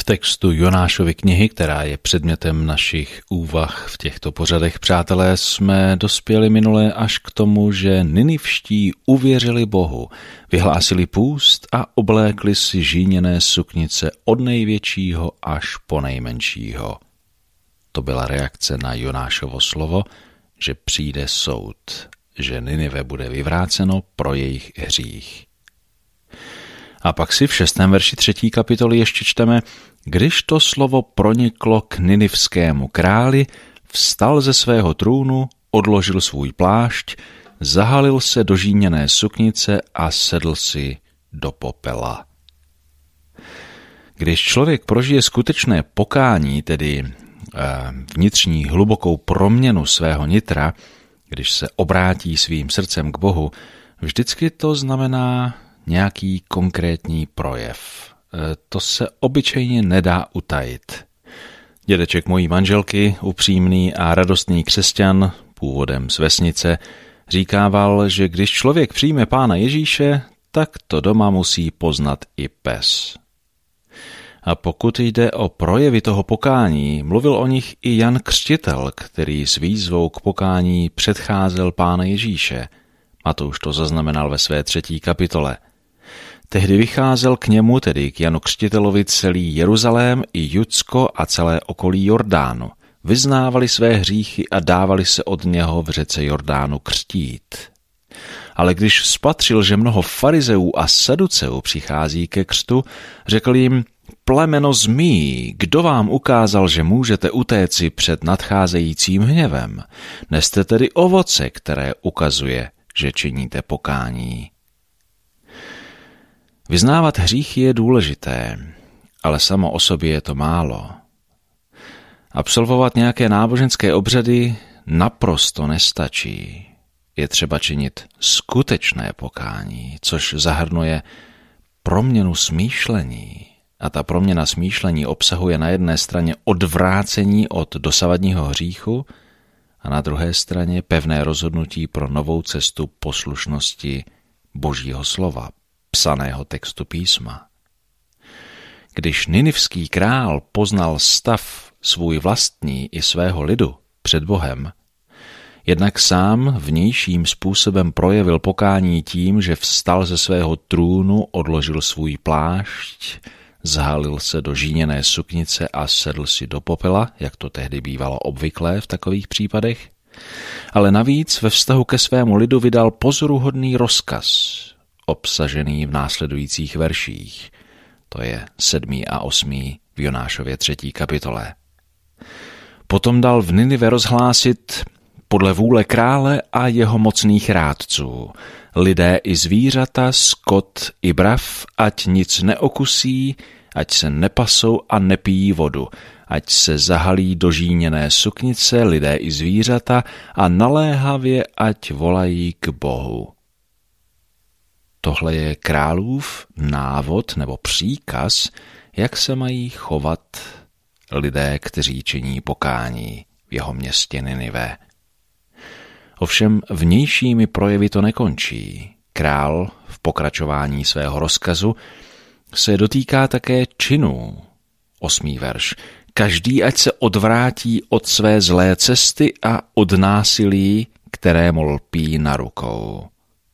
textu Jonášovy knihy, která je předmětem našich úvah v těchto pořadech, přátelé, jsme dospěli minule až k tomu, že Ninivští uvěřili Bohu, vyhlásili půst a oblékli si žíněné suknice od největšího až po nejmenšího. To byla reakce na Jonášovo slovo, že přijde soud, že Ninive bude vyvráceno pro jejich hřích. A pak si v 6. verši 3. kapitoly ještě čteme: Když to slovo proniklo k ninivskému králi, vstal ze svého trůnu, odložil svůj plášť, zahalil se do žíněné suknice a sedl si do popela. Když člověk prožije skutečné pokání, tedy vnitřní hlubokou proměnu svého nitra, když se obrátí svým srdcem k Bohu, vždycky to znamená nějaký konkrétní projev. To se obyčejně nedá utajit. Dědeček mojí manželky, upřímný a radostný křesťan, původem z vesnice, říkával, že když člověk přijme Pána Ježíše, tak to doma musí poznat i pes. A pokud jde o projevy toho pokání, mluvil o nich i Jan Křtitel, který s výzvou k pokání předcházel Pána Ježíše. Matouš to zaznamenal ve své 3. kapitole. Tehdy vycházel k němu, tedy k Janu Křtitelovi, celý Jeruzalém i Judsko a celé okolí Jordánu. Vyznávali své hříchy a dávali se od něho v řece Jordánu křtít. Ale když spatřil, že mnoho farizeů a saduceů přichází ke křtu, řekl jim: Plemeno zmí, kdo vám ukázal, že můžete utéci před nadcházejícím hněvem? Neste tedy ovoce, které ukazuje, že činíte pokání. Vyznávat hříchy je důležité, ale samo o sobě je to málo. Absolvovat nějaké náboženské obřady naprosto nestačí. Je třeba činit skutečné pokání, což zahrnuje proměnu smýšlení. A ta proměna smýšlení obsahuje na jedné straně odvrácení od dosavadního hříchu a na druhé straně pevné rozhodnutí pro novou cestu poslušnosti Božího slova, psaného textu písma. Když ninivský král poznal stav svůj vlastní i svého lidu před Bohem, jednak sám vnějším způsobem projevil pokání tím, že vstal ze svého trůnu, odložil svůj plášť, zahalil se do žíněné suknice a sedl si do popela, jak to tehdy bývalo obvyklé v takových případech, ale navíc ve vztahu ke svému lidu vydal pozoruhodný rozkaz, obsažený v následujících verších. To je 7. a 8. v Jonášově 3. kapitole. Potom dal v Ninive rozhlásit podle vůle krále a jeho mocných rádců: lidé i zvířata, skot i brav, ať nic neokusí, ať se nepasou a nepijí vodu, ať se zahalí do žíněné suknice lidé i zvířata a naléhavě ať volají k Bohu. Tohle je králův návod nebo příkaz, jak se mají chovat lidé, kteří činí pokání v jeho městě Ninive. Ovšem vnějšími projevy to nekončí. Král v pokračování svého rozkazu se dotýká také činů. 8. verš. Každý ať se odvrátí od své zlé cesty a od násilí, kterému lpí na rukou.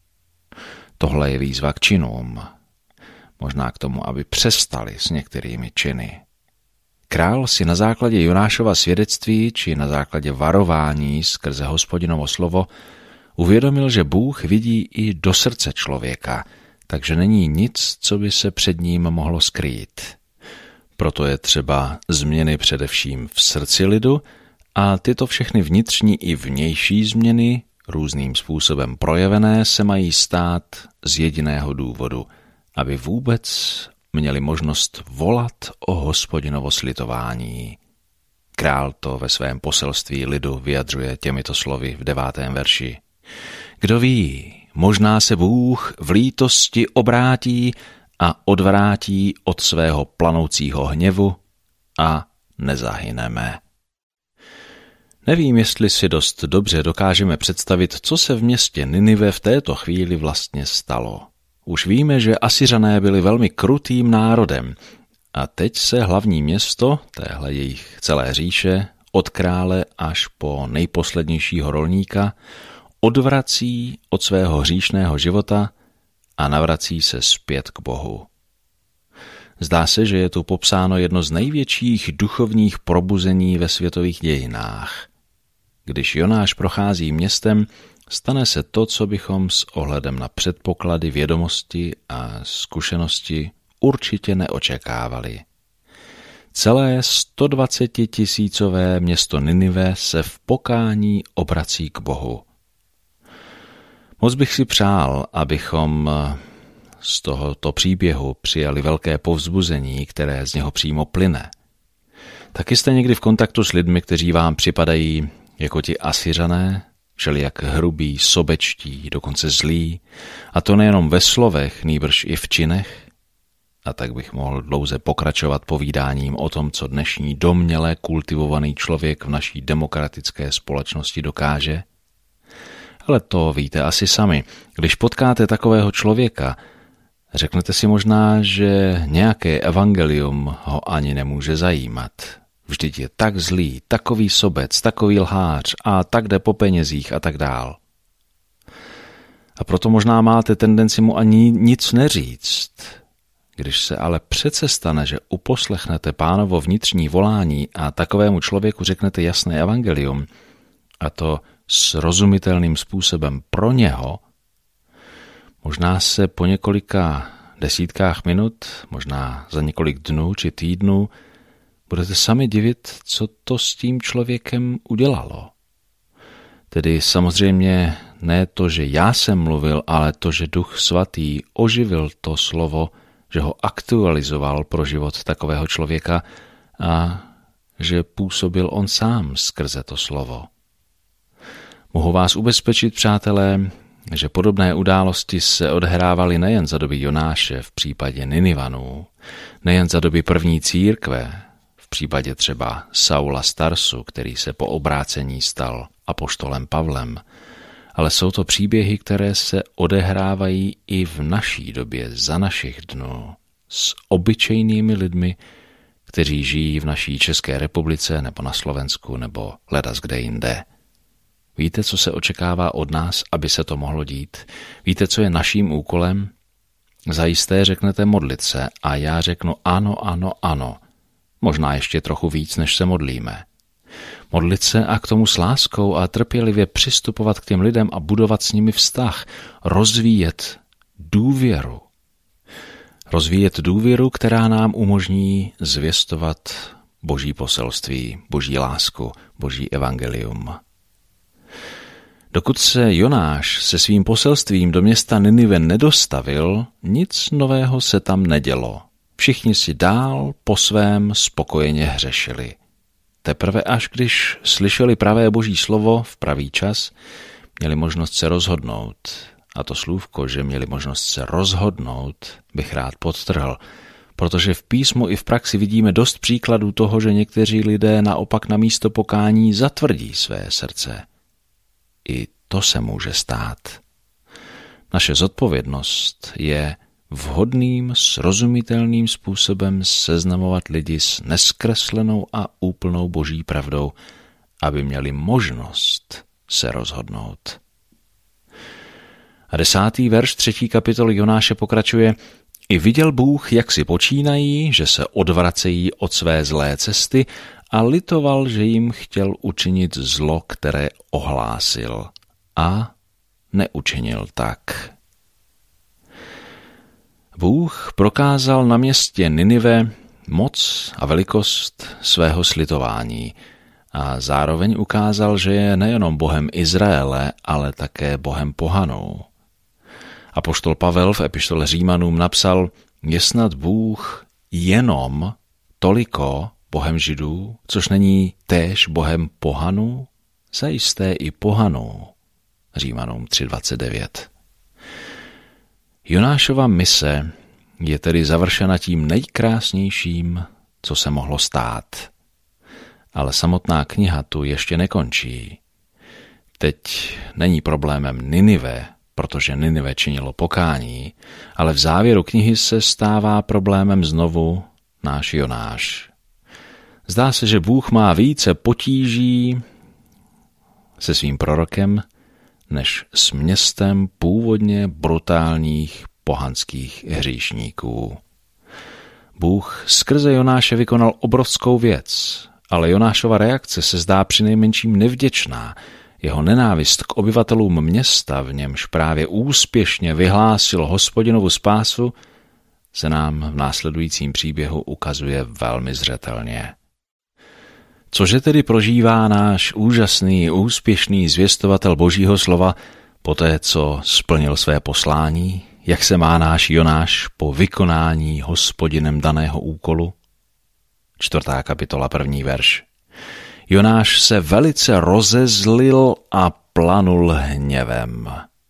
Tohle je výzva k činům. Možná k tomu, aby přestali s některými činy. Král si na základě Jonášova svědectví či na základě varování skrze Hospodinovo slovo uvědomil, že Bůh vidí i do srdce člověka, takže není nic, co by se před ním mohlo skrýt. Proto je třeba změny především v srdci lidu a tyto všechny vnitřní i vnější změny, různým způsobem projevené, se mají stát z jediného důvodu, aby vůbec měli možnost volat o Hospodinovo slitování. Král to ve svém poselství lidu vyjadřuje těmito slovy v 9. verši. Kdo ví, možná se Bůh v lítosti obrátí a odvrátí od svého planoucího hněvu a nezahyneme. Nevím, jestli si dost dobře dokážeme představit, co se v městě Ninive v této chvíli vlastně stalo. Už víme, že Asyřané byli velmi krutým národem A teď se hlavní město, téhle jejich celé říše, od krále až po nejposlednějšího rolníka, odvrací od svého hříšného života a navrací se zpět k Bohu. Zdá se, že je tu popsáno jedno z největších duchovních probuzení ve světových dějinách. Když Jonáš prochází městem, stane se to, co bychom s ohledem na předpoklady, vědomosti a zkušenosti určitě neočekávali. Celé 120 000 město Ninive se v pokání obrací k Bohu. Moc bych si přál, abychom z tohoto příběhu přijali velké povzbuzení, které z něho přímo plyne. Taky jste někdy v kontaktu s lidmi, kteří vám připadají jako ti Asyřané, všelijak hrubí, sobečtí, dokonce zlí, a to nejenom ve slovech, nýbrž i v činech? A tak bych mohl dlouze pokračovat povídáním o tom, co dnešní domněle kultivovaný člověk v naší demokratické společnosti dokáže. Ale to víte asi sami. Když potkáte takového člověka, řeknete si možná, že nějaké evangelium ho ani nemůže zajímat. Vždyť je tak zlý, takový sobec, takový lhář a tak jde po penězích a tak dál. A proto možná máte tendenci mu ani nic neříct. Když se ale přece stane, že uposlechnete Pánovo vnitřní volání a takovému člověku řeknete jasné evangelium, a to srozumitelným způsobem pro něho, možná se po několika desítkách minut, možná za několik dnů či týdnů, budete sami divit, co to s tím člověkem udělalo. Tedy samozřejmě ne to, že já jsem mluvil, ale to, že Duch Svatý oživil to slovo, že ho aktualizoval pro život takového člověka a že působil on sám skrze to slovo. Mohu vás ubezpečit, přátelé, že podobné události se odehrávaly nejen za doby Jonáše v případě Ninivanů, nejen za doby první církve, v případě třeba Saula z Tarsu, který se po obrácení stal apoštolem Pavlem, ale jsou to příběhy, které se odehrávají i v naší době, za našich dnů, s obyčejnými lidmi, kteří žijí v naší České republice nebo na Slovensku nebo ledas kde jinde. Víte, co se očekává od nás, aby se to mohlo dít? Víte, co je naším úkolem? Zajisté řeknete modlit se a já řeknu ano, ano, ano. Možná ještě trochu víc, než se modlíme. Modlit se a k tomu s láskou a trpělivě přistupovat k těm lidem a budovat s nimi vztah. Rozvíjet důvěru. Rozvíjet důvěru, která nám umožní zvěstovat Boží poselství, Boží lásku, Boží evangelium. Dokud se Jonáš se svým poselstvím do města Ninive nedostavil, nic nového se tam nedělo. Všichni si dál po svém spokojeně hřešili. Teprve až když slyšeli pravé Boží slovo v pravý čas, měli možnost se rozhodnout. A to slůvko, že měli možnost se rozhodnout, bych rád podtrhl, protože v písmu i v praxi vidíme dost příkladů toho, že někteří lidé naopak na místo pokání zatvrdí své srdce. I to se může stát. Naše zodpovědnost je vhodným, srozumitelným způsobem seznamovat lidi s neskreslenou a úplnou Boží pravdou, aby měli možnost se rozhodnout. A 10. verš 3. kapitoly Jonáše pokračuje: I viděl Bůh, jak si počínají, že se odvracejí od své zlé cesty, a litoval, že jim chtěl učinit zlo, které ohlásil. A neučinil tak. Bůh prokázal na městě Ninive moc a velikost svého slitování a zároveň ukázal, že je nejenom Bohem Izraele, ale také Bohem pohanů. Apoštol Pavel v epištole Římanům napsal: Je snad Bůh jenom toliko Bohem Židů, což není též Bohem pohanů? Zajisté i pohanů. Římanům 3:29. Jonášova mise je tedy završena tím nejkrásnějším, co se mohlo stát. Ale samotná kniha tu ještě nekončí. Teď není problémem Ninive, protože Ninive činilo pokání, ale v závěru knihy se stává problémem znovu náš Jonáš. Zdá se, že Bůh má více potíží se svým prorokem, než s městem původně brutálních pohanských hříšníků. Bůh skrze Jonáše vykonal obrovskou věc, ale Jonášova reakce se zdá přinejmenším nevděčná. Jeho nenávist k obyvatelům města, v němž právě úspěšně vyhlásil Hospodinovu spásu, se nám v následujícím příběhu ukazuje velmi zřetelně. Cože tedy prožívá náš úžasný, úspěšný zvěstovatel Božího slova poté, co splnil své poslání? Jak se má náš Jonáš po vykonání Hospodinem daného úkolu? 4. kapitola 1. verš. Jonáš se velice rozezlil a planul hněvem.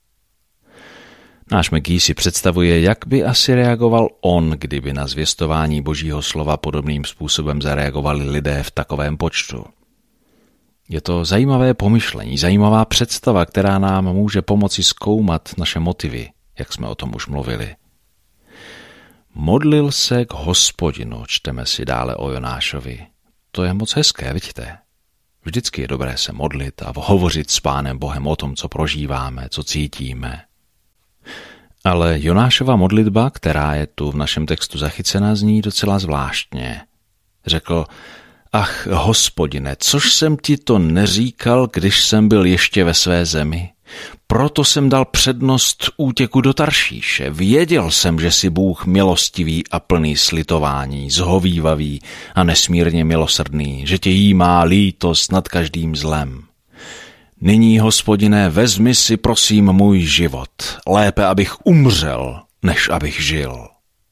Náš McGee si představuje, jak by asi reagoval on, kdyby na zvěstování Božího slova podobným způsobem zareagovali lidé v takovém počtu. Je to zajímavé pomyšlení, zajímavá představa, která nám může pomoci zkoumat naše motivy, jak jsme o tom už mluvili. Modlil se k Hospodinu, čteme si dále o Jonášovi. To je moc hezké, vidíte? Vždycky je dobré se modlit a hovořit s Pánem Bohem o tom, co prožíváme, co cítíme. Ale Jonášova modlitba, která je tu v našem textu zachycena, zní docela zvláštně. Řekl, ach, Hospodine, což jsem ti to neříkal, když jsem byl ještě ve své zemi? Proto jsem dal přednost útěku do Taršíše. Věděl jsem, že jsi Bůh milostivý a plný slitování, zhovívavý a nesmírně milosrdný, že tě jímá lítost nad každým zlem. Nyní, Hospodine, vezmi si prosím můj život, lépe abych umřel, než abych žil.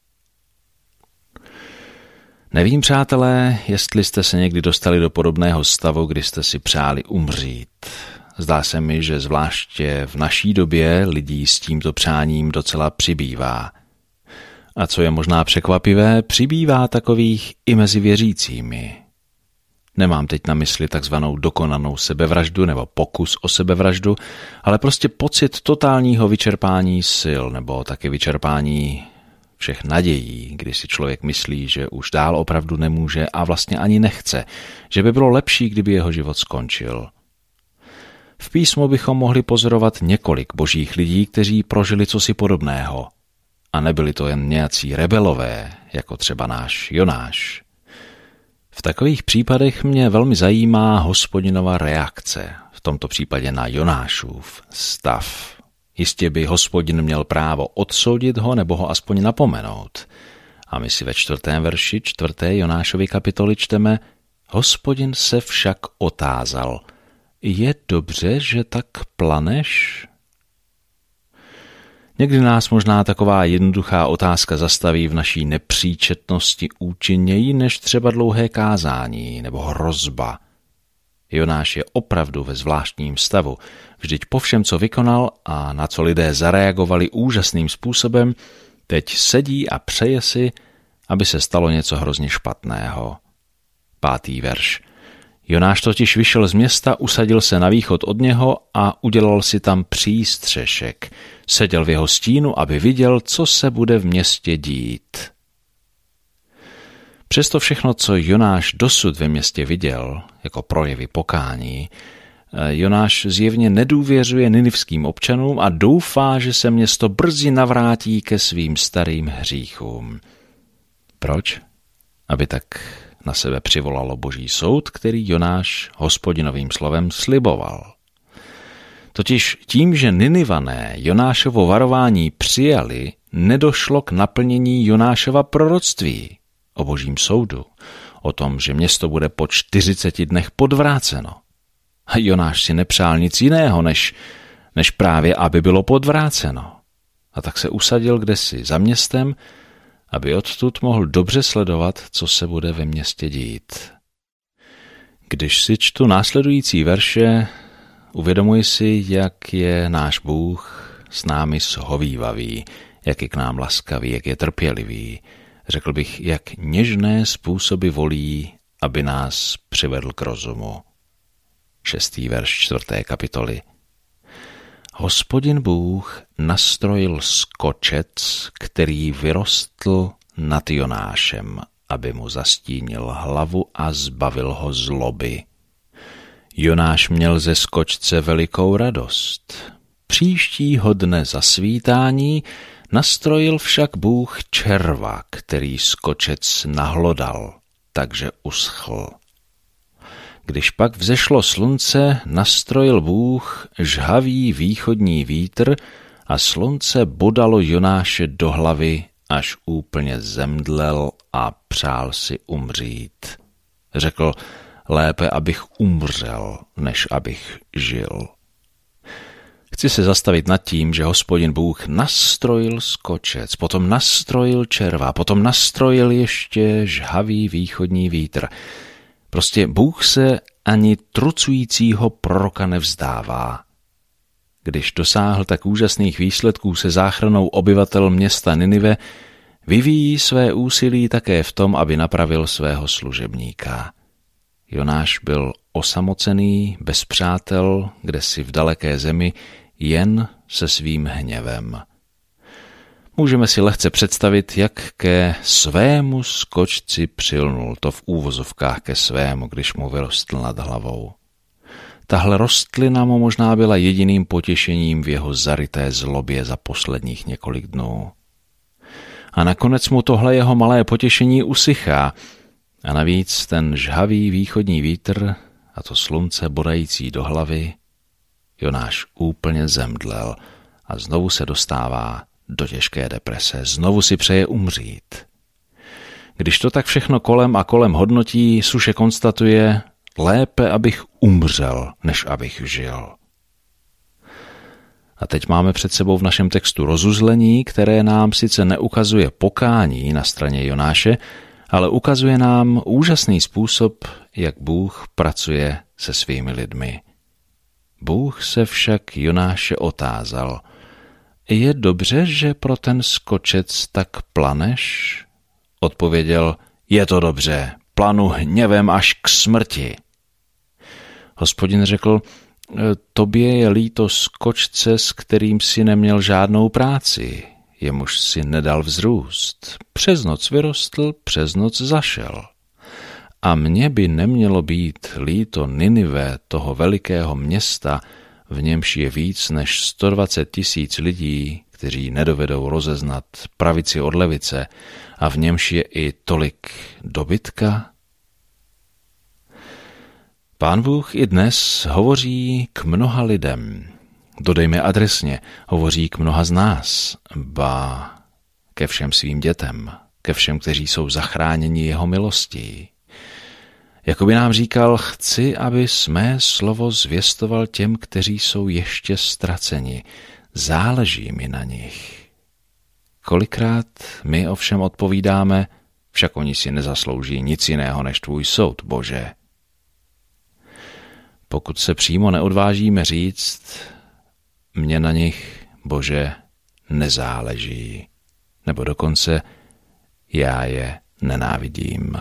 Nevím, přátelé, jestli jste se někdy dostali do podobného stavu, kdy jste si přáli umřít. Zdá se mi, že zvláště v naší době lidí s tímto přáním docela přibývá. A co je možná překvapivé, přibývá takových i mezi věřícími. Nemám teď na mysli takzvanou dokonanou sebevraždu nebo pokus o sebevraždu, ale prostě pocit totálního vyčerpání sil nebo taky vyčerpání všech nadějí, kdy si člověk myslí, že už dál opravdu nemůže a vlastně ani nechce, že by bylo lepší, kdyby jeho život skončil. V písmu bychom mohli pozorovat několik božích lidí, kteří prožili cosi podobného. A nebyli to jen nějací rebelové, jako třeba náš Jonáš. V takových případech mě velmi zajímá Hospodinova reakce, v tomto případě na Jonášův stav. Jistě by Hospodin měl právo odsoudit ho nebo ho aspoň napomenout. A my si ve 4. verši 4. Jonášovy kapitoly čteme, Hospodin se však otázal, je dobře, že tak planeš? Někdy nás možná taková jednoduchá otázka zastaví v naší nepříčetnosti účinněji než třeba dlouhé kázání nebo hrozba. Jonáš je opravdu ve zvláštním stavu. Vždyť po všem, co vykonal a na co lidé zareagovali úžasným způsobem, teď sedí a přeje si, aby se stalo něco hrozně špatného. 5. verš. Jonáš totiž vyšel z města, usadil se na východ od něho a udělal si tam přístřešek. Seděl v jeho stínu, aby viděl, co se bude v městě dít. Přesto všechno, co Jonáš dosud ve městě viděl, jako projevy pokání, Jonáš zjevně nedůvěřuje ninivským občanům a doufá, že se město brzy navrátí ke svým starým hříchům. Proč? Aby tak na sebe přivolalo Boží soud, který Jonáš Hospodinovým slovem sliboval. Totiž tím, že Ninivané Jonášovo varování přijali, nedošlo k naplnění Jonášova proroctví o Božím soudu, o tom, že město bude po 40 dnech podvráceno. A Jonáš si nepřál nic jiného, než právě, aby bylo podvráceno. A tak se usadil kdesi za městem, aby odtud mohl dobře sledovat, co se bude ve městě dít. Když si čtu následující verše, uvědomuji si, jak je náš Bůh s námi shovívavý, jak je k nám laskavý, jak je trpělivý. Řekl bych, jak něžné způsoby volí, aby nás přivedl k rozumu. 6. verš 4. kapitoly. Hospodin Bůh nastrojil skočec, který vyrostl nad Jonášem aby mu zastínil hlavu a zbavil ho zloby. Jonáš měl ze skočce velikou radost. Příštího dne za svítání nastrojil však Bůh červa, který skočec nahlodal, takže uschl. Když pak vzešlo slunce, nastrojil Bůh žhavý východní vítr a slunce bodalo Jonáše do hlavy, až úplně zemdlel a přál si umřít. Řekl, lépe abych umřel, než abych žil. Chci se zastavit nad tím, že Hospodin Bůh nastrojil skočec, potom nastrojil červa, potom nastrojil ještě žhavý východní vítr. Prostě Bůh se ani trucujícího proroka nevzdává. Když dosáhl tak úžasných výsledků se záchranou obyvatel města Ninive, vyvíjí své úsilí také v tom, aby napravil svého služebníka. Jonáš byl osamocený, bez přátel, kdesi v daleké zemi, jen se svým hněvem. Můžeme si lehce představit, jak ke svému skočci přilnul, to v úvozovkách ke svému, když mu vyrostl nad hlavou. Tahle rostlina mu možná byla jediným potěšením v jeho zaryté zlobě za posledních několik dnů. A nakonec mu tohle jeho malé potěšení usychá. A navíc ten žhavý východní vítr a to slunce bodající do hlavy, Jonáš úplně zemdlel a znovu se dostává do těžké deprese, znovu si přeje umřít. Když to tak všechno kolem a kolem hodnotí, suše konstatuje, lépe abych umřel, než abych žil. A teď máme před sebou v našem textu rozuzlení, které nám sice neukazuje pokání na straně Jonáše, ale ukazuje nám úžasný způsob, jak Bůh pracuje se svými lidmi. Bůh se však Jonáše otázal, je dobře, že pro ten skočec tak planeš? Odpověděl, je to dobře, planu hněvem až k smrti. Hospodin řekl, tobě je líto skočce, s kterým si neměl žádnou práci, jemuž si nedal vzrůst. Přes noc vyrostl, přes noc zašel. A mně by nemělo být líto Ninive, toho velikého města, v němž je víc než 120 000 lidí, kteří nedovedou rozeznat pravici od levice, a v němž je i tolik dobytka? Pán Bůh i dnes hovoří k mnoha lidem. Dodejme adresně, hovoří k mnoha z nás, ba ke všem svým dětem, ke všem, kteří jsou zachráněni jeho milostí. Jakoby nám říkal, chci, aby mé slovo zvěstoval těm, kteří jsou ještě ztraceni. Záleží mi na nich. Kolikrát my ovšem odpovídáme, však oni si nezaslouží nic jiného než tvůj soud, Bože. Pokud se přímo neodvážíme říct, mně na nich, Bože, nezáleží, nebo dokonce já je nenávidím.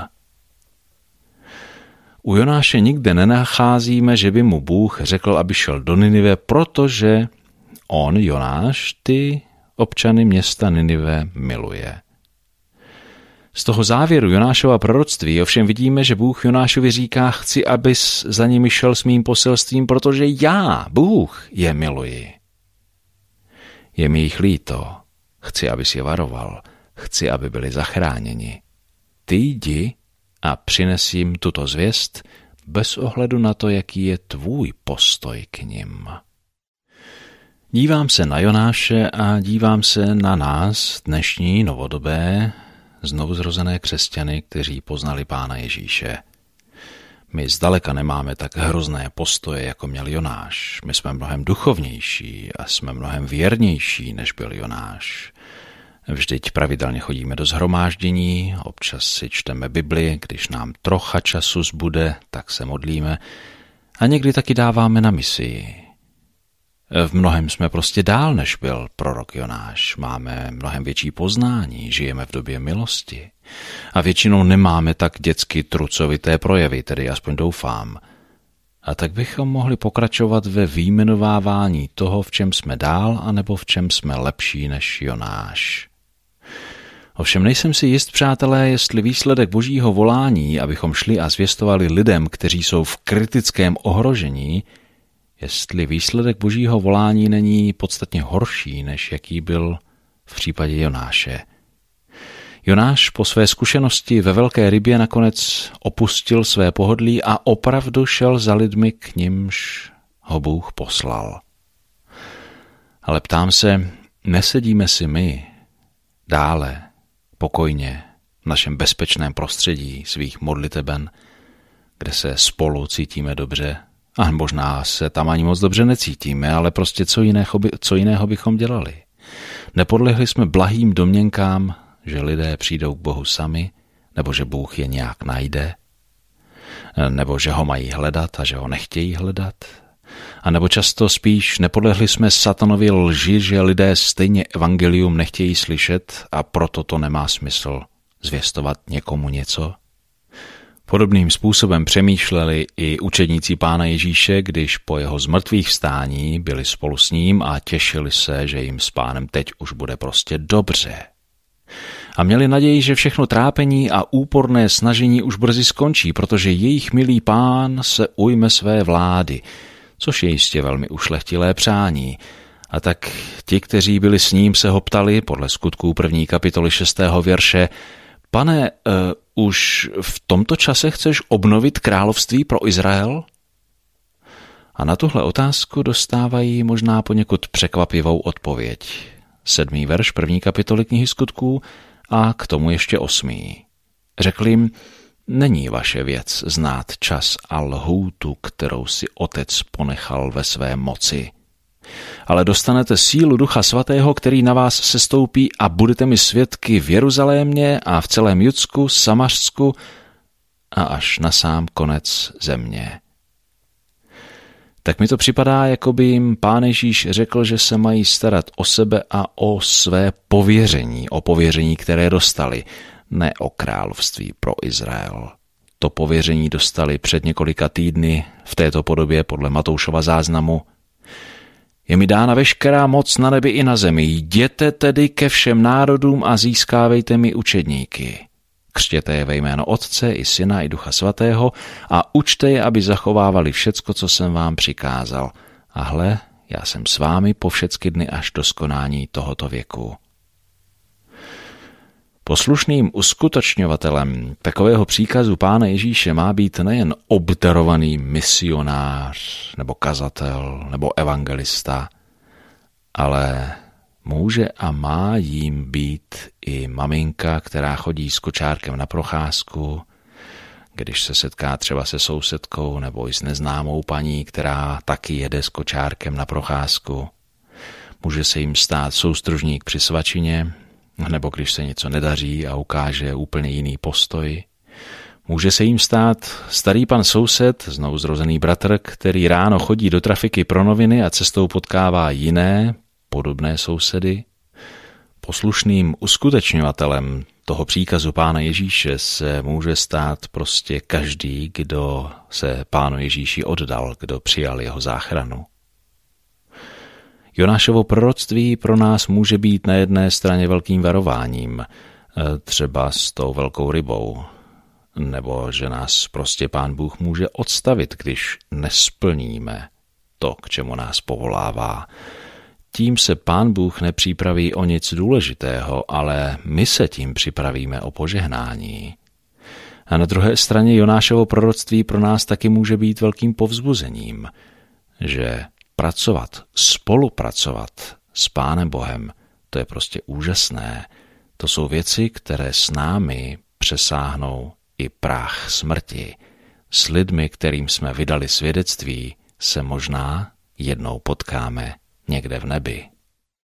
U Jonáše nikde nenacházíme, že by mu Bůh řekl, aby šel do Ninive, protože on, Jonáš, ty občany města Ninive miluje. Z toho závěru Jonášova proroctví ovšem vidíme, že Bůh Jonášovi říká, chci, abys za nimi šel s mým poselstvím, protože já, Bůh, je miluji. Je mi jich líto, chci, abys je varoval, chci, aby byli zachráněni. Ty jdi a přines jim tuto zvěst bez ohledu na to, jaký je tvůj postoj k nim. Dívám se na Jonáše a dívám se na nás, dnešní novodobé, znovuzrozené křesťany, kteří poznali Pána Ježíše. My zdaleka nemáme tak hrozné postoje, jako měl Jonáš. My jsme mnohem duchovnější a jsme mnohem věrnější, než byl Jonáš. Vždyť pravidelně chodíme do shromáždění, občas si čteme Bibli, když nám trocha času zbude, tak se modlíme a někdy taky dáváme na misii. V mnohem jsme prostě dál, než byl prorok Jonáš. Máme mnohem větší poznání, žijeme v době milosti a většinou nemáme tak dětsky trucovité projevy, tedy aspoň doufám. A tak bychom mohli pokračovat ve výjmenovávání toho, v čem jsme dál, anebo v čem jsme lepší než Jonáš. Ovšem nejsem si jist, přátelé, jestli výsledek božího volání, abychom šli a zvěstovali lidem, kteří jsou v kritickém ohrožení, jestli výsledek božího volání není podstatně horší, než jaký byl v případě Jonáše. Jonáš po své zkušenosti ve velké rybě nakonec opustil své pohodlí a opravdu šel za lidmi, k nimž ho Bůh poslal. Ale ptám se, nesedíme si my dále pokojně v našem bezpečném prostředí svých modliteben, kde se spolu cítíme dobře, a možná se tam ani moc dobře necítíme, ale prostě co jiného bychom dělali. Nepodlehli jsme blahým domněnkám, že lidé přijdou k Bohu sami, nebo že Bůh je nějak najde, nebo že ho mají hledat a že ho nechtějí hledat. A nebo často spíš nepodlehli jsme satanovi lži, že lidé stejně evangelium nechtějí slyšet a proto to nemá smysl zvěstovat někomu něco. Podobným způsobem přemýšleli i učedníci Pána Ježíše, když po jeho zmrtvých vstání byli spolu s ním a těšili se, že jim s Pánem teď už bude prostě dobře. A měli naději, že všechno trápení a úporné snažení už brzy skončí, protože jejich milý Pán se ujme své vlády, což je jistě velmi ušlechtilé přání. A tak ti, kteří byli s ním, se ho ptali podle Skutků 1. kapitoly 6. verše: Pane, už v tomto čase chceš obnovit království pro Izrael? A na tuhle otázku dostávají možná poněkud překvapivou odpověď. 7. verš 1. kapitoly knihy Skutků a k tomu ještě 8. Řekl jim: Není vaše věc znát čas a lhůtu, kterou si Otec ponechal ve své moci. Ale dostanete sílu Ducha Svatého, který na vás sestoupí a budete mi svědky v Jeruzalémě a v celém Judsku, Samařsku a až na sám konec země. Tak mi to připadá, jako by jim Pán Ježíš řekl, že se mají starat o sebe a o své pověření, o pověření, které dostali, ne o království pro Izrael. To pověření dostali před několika týdny v této podobě podle Matoušova záznamu. Je mi dána veškerá moc na nebi i na zemi. Jděte tedy ke všem národům a získávejte mi učedníky. Křtěte je ve jméno Otce i Syna i Ducha Svatého a učte je, aby zachovávali všecko, co jsem vám přikázal. A hle, já jsem s vámi po všecky dny až do skonání tohoto věku. Poslušným uskutečňovatelem takového příkazu Pána Ježíše má být nejen obdarovaný misionář nebo kazatel nebo evangelista, ale může a má jím být i maminka, která chodí s kočárkem na procházku, když se setká třeba se sousedkou nebo i s neznámou paní, která taky jede s kočárkem na procházku. Může se jim stát soustružník při svačině, nebo když se něco nedaří a ukáže úplně jiný postoj. Může se jim stát starý pan soused, znovuzrozený bratr, který ráno chodí do trafiky pro noviny a cestou potkává jiné, podobné sousedy. Poslušným uskutečňovatelem toho příkazu Pána Ježíše se může stát prostě každý, kdo se Pánu Ježíši oddal, kdo přijal jeho záchranu. Jonášovo proroctví pro nás může být na jedné straně velkým varováním, třeba s tou velkou rybou, nebo že nás prostě Pán Bůh může odstavit, když nesplníme to, k čemu nás povolává. Tím se Pán Bůh nepřipraví o nic důležitého, ale my se tím připravíme o požehnání. A na druhé straně Jonášovo proroctví pro nás taky může být velkým povzbuzením, že spolupracovat s Pánem Bohem, to je prostě úžasné. To jsou věci, které s námi přesáhnou i práh smrti. S lidmi, kterým jsme vydali svědectví, se možná jednou potkáme někde v nebi.